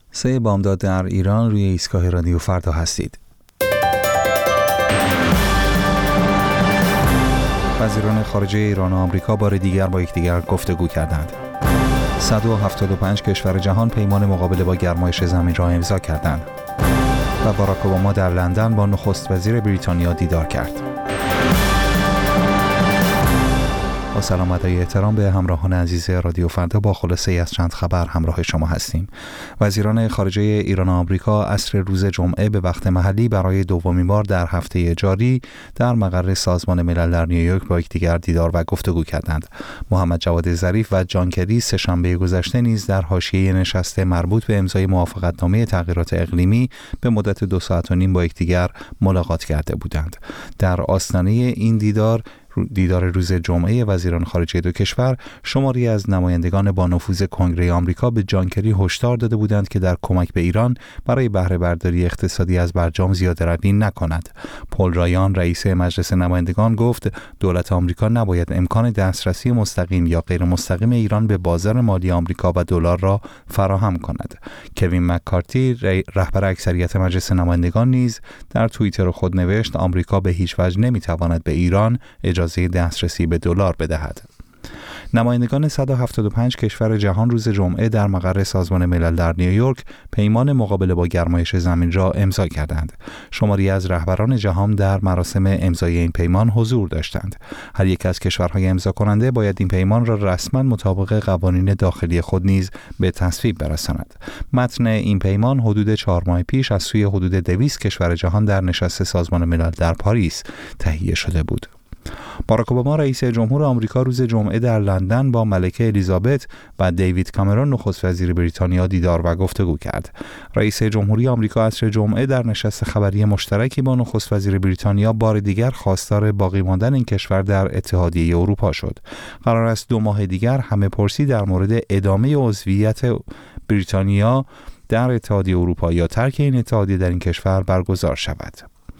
3 بامداد در ایران روی ایستگاه رادیو فردا هستید. وزیران خارجه ایران و آمریکا بار دیگر با یکدیگر گفتگو کردند. 175 کشور جهان پیمان مقابله با گرمایش زمین را امضا کردند و باراک اوباما در لندن با نخست وزیر بریتانیا دیدار کرد. با سلام و احترام به همراهان عزیز رادیو فردا، با خلاصه از چند خبر همراه شما هستیم. وزیران خارجه ایران و آمریکا عصر روز جمعه به وقت محلی برای دومین بار در هفته جاری در مقر سازمان ملل در نیویورک با یکدیگر دیدار و گفتگو کردند. محمد جواد ظریف و جان کری سه‌شنبه گذشته نیز در حاشیه نشست مربوط به امضای موافقتنامه تغییرات اقلیمی به مدت 2 ساعت و نیم با یکدیگر ملاقات کرده بودند. در آستانه این دیدار روز جمعه وزیران خارجه دو کشور، شماری از نمایندگان با نفوذ کنگره آمریکا به جان کری هشدار داده بودند که در کمک به ایران برای بهره برداری اقتصادی از برجام زیاده‌روی نکند. پل رایان رئیس مجلس نمایندگان گفت دولت آمریکا نباید امکان دسترسی مستقیم یا غیر مستقیم ایران به بازار مالی آمریکا و دلار را فراهم کند. کوین مک‌کارتی رهبر اکثریت مجلس نمایندگان نیز در توییتر خود نوشت آمریکا به هیچ وجه نمی‌تواند به ایران اجازه دسترسی به دلار بدهد. نمایندگان 175 کشور جهان روز جمعه در مقر سازمان ملل در نیویورک پیمان مقابله با گرمایش زمین را امضا کردند. شماری از رهبران جهان در مراسم امضای این پیمان حضور داشتند. هر یک از کشورهای امضا کننده باید این پیمان را رسما مطابق قوانین داخلی خود نیز به تصویب برساند. متن این پیمان حدود 4 ماه پیش از سوی حدود 200 کشور جهان در نشست سازمان ملل در پاریس تهیه شده بود. باراک اوباما رئیس جمهور آمریکا روز جمعه در لندن با ملکه الیزابت و دیوید کامرون نخست وزیر بریتانیا دیدار و گفتگو کرد. رئیس جمهوری آمریکا عصر جمعه در نشست خبری مشترکی با نخست وزیر بریتانیا بار دیگر خواستار باقی ماندن این کشور در اتحادیه اروپا شد. قرار است 2 ماه دیگر همه پرسی در مورد ادامه عضویت بریتانیا در اتحادیه اروپا یا ترک این اتحادیه در این کشور برگزار شود.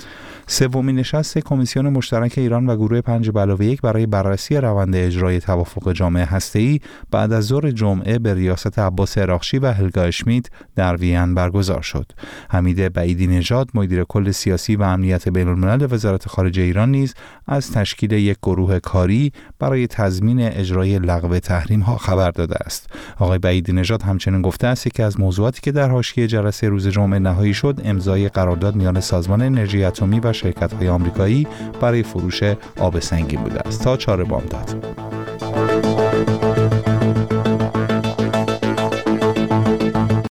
3مین نشست کمیسیون مشترک ایران و گروه 5+1 برای بررسی روند اجرای توافق جامع هسته‌ای بعد از ظهر جمعه به ریاست عباس عراقچی و هلگا اشمیت در وین برگزار شد. حمید بعیدی نژاد مدیر کل سیاسی و امنیت بین‌الملل وزارت خارجه ایران نیز از تشکیل یک گروه کاری برای تضمین اجرای لغو تحریم‌ها خبر داده است. آقای بعیدی نژاد همچنین گفته است که از موضوعاتی که در حاشیه جلسه روز جمعه نهایی شد امضای قرارداد میان سازمان انرژی اتمی و شرکت‌های آمریکایی برای فروش آب سنگین بوده است. تا 4 بامداد.